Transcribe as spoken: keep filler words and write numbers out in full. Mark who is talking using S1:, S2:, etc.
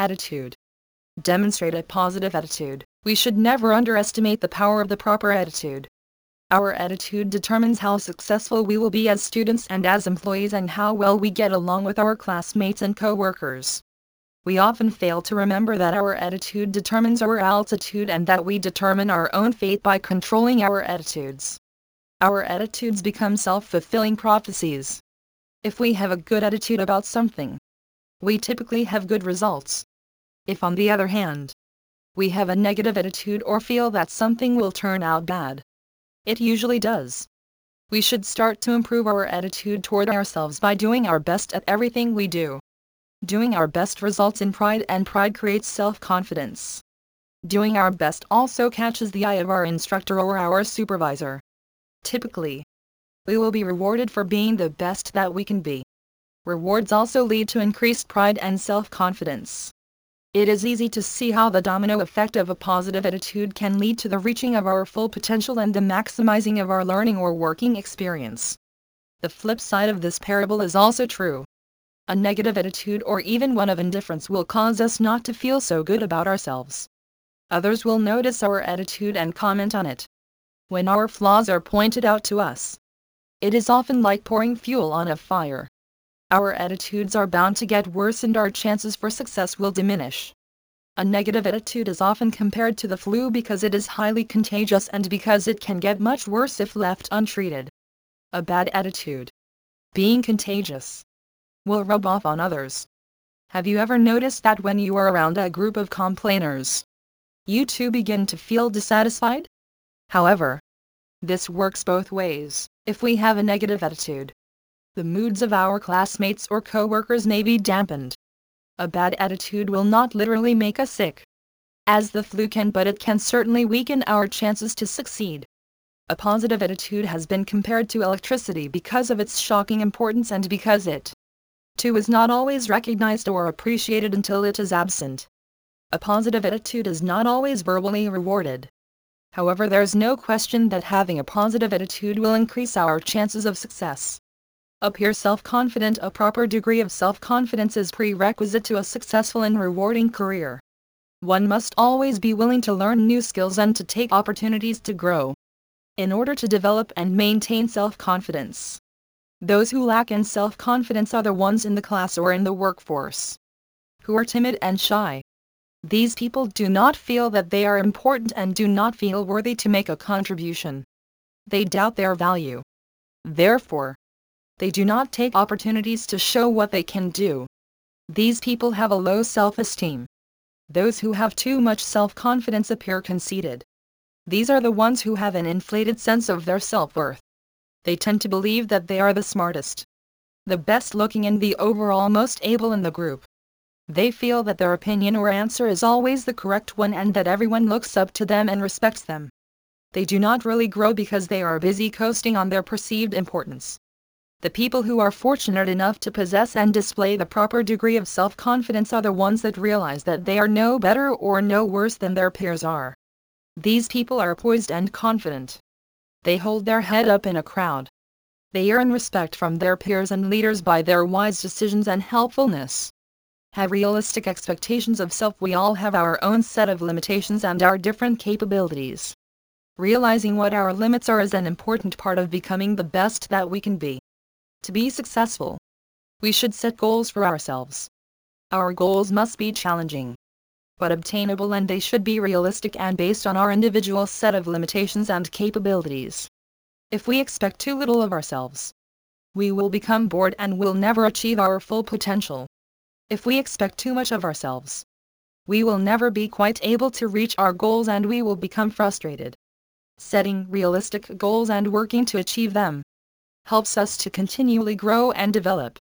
S1: Attitude. Demonstrate a positive attitude. We should never underestimate the power of the proper attitude. Our attitude determines how successful we will be as students and as employees, and how well we get along with our classmates and co-workers. We often fail to remember that our attitude determines our altitude, and that we determine our own fate by controlling our attitudes. Our attitudes become self-fulfilling prophecies. If we have a good attitude about something, we typically have good results. If, on the other hand, we have a negative attitude or feel that something will turn out bad, it usually does. We should start to improve our attitude toward ourselves by doing our best at everything we do. Doing our best results in pride, and pride creates self-confidence. Doing our best also catches the eye of our instructor or our supervisor. Typically, we will be rewarded for being the best that we can be. Rewards also lead to increased pride and self-confidence. It is easy to see how the domino effect of a positive attitude can lead to the reaching of our full potential and the maximizing of our learning or working experience. The flip side of this parable is also true. A negative attitude, or even one of indifference, will cause us not to feel so good about ourselves. Others will notice our attitude and comment on it. When our flaws are pointed out to us, it is often like pouring fuel on a fire. Our attitudes are bound to get worse and our chances for success will diminish. A negative attitude is often compared to the flu because it is highly contagious and because it can get much worse if left untreated. A bad attitude, being contagious, will rub off on others. Have you ever noticed that when you are around a group of complainers, you too begin to feel dissatisfied? However, this works both ways. If we have a negative attitude, the moods of our classmates or co-workers may be dampened. A bad attitude will not literally make us sick, as the flu can, but it can certainly weaken our chances to succeed. A positive attitude has been compared to electricity because of its shocking importance and because it, too, is not always recognized or appreciated until it is absent. A positive attitude is not always verbally rewarded. However, there's no question that having a positive attitude will increase our chances of success. Appear self-confident. A proper degree of self-confidence is prerequisite to a successful and rewarding career. One must always be willing to learn new skills and to take opportunities to grow. In order to develop and maintain self-confidence, those who lack in self-confidence are the ones in the class or in the workforce who are timid and shy. These people do not feel that they are important and do not feel worthy to make a contribution. They doubt their value. Therefore, they do not take opportunities to show what they can do. These people have a low self-esteem. Those who have too much self-confidence appear conceited. These are the ones who have an inflated sense of their self-worth. They tend to believe that they are the smartest, the best looking, and the overall most able in the group. They feel that their opinion or answer is always the correct one and that everyone looks up to them and respects them. They do not really grow because they are busy coasting on their perceived importance. The people who are fortunate enough to possess and display the proper degree of self-confidence are the ones that realize that they are no better or no worse than their peers are. These people are poised and confident. They hold their head up in a crowd. They earn respect from their peers and leaders by their wise decisions and helpfulness. Have realistic expectations of self. We all have our own set of limitations and our different capabilities. Realizing what our limits are is an important part of becoming the best that we can be. To be successful, we should set goals for ourselves. Our goals must be challenging, but obtainable, and they should be realistic and based on our individual set of limitations and capabilities. If we expect too little of ourselves, we will become bored and will never achieve our full potential. If we expect too much of ourselves, we will never be quite able to reach our goals and we will become frustrated. Setting realistic goals and working to achieve them helps us to continually grow and develop.